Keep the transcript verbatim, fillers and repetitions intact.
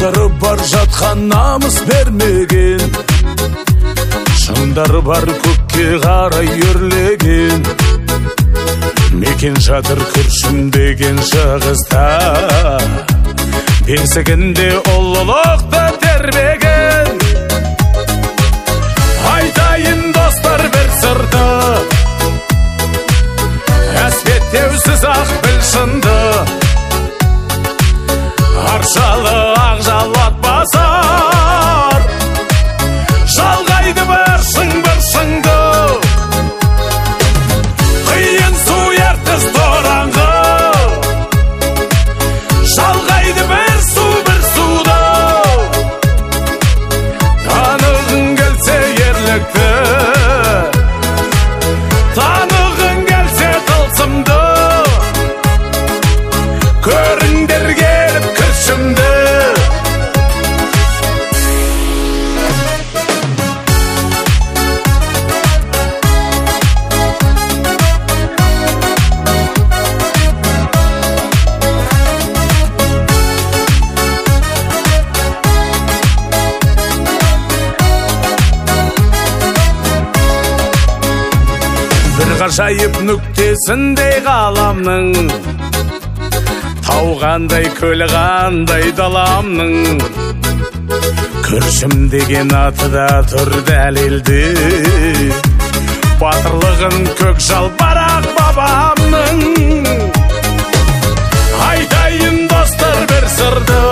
Аңғырып бар жатқан намыс бермеген, шыңдар бар көкке қарай өрлеген. Мекен жатыр Күршім деген шығыста, бесігінде ұлылықты тербеген. Айтайын достар бір сырды, әспеттеусіз ақ білшінді. Аршалы ақ жалат басар, жалғайды бір шың бір шыңды. Қиын су ертіс тораңғы, жалғайды бір су бір суды. Танығың келсе ерлікті, танығың келсе тылсымды. Көріңдер келіп Күршімді. Бір ғажайып нүктесіндей ғаламның, тау қандай көл қандай даламның. Күршім деген аты да тұр дәлелді, батырлығын көк жалбарақ бабамның. Айтайын достар бір сырды,